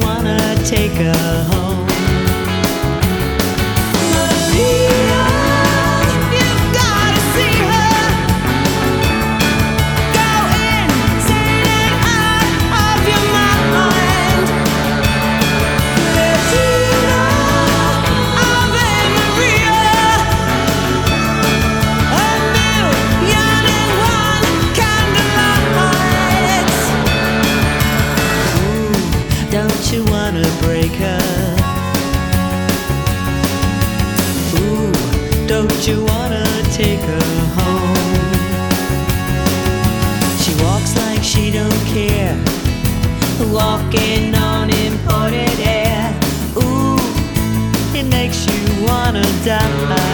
wanna take her home. Maria, you've gotta see her. Go insane and out of your mind. Latina, Ave Maria, a million and one candlelights. Ooh, don't you wanna break her? Ooh, don't you wanna take her home? She walks like she don't care, walking on imported air. Ooh, it makes you wanna die.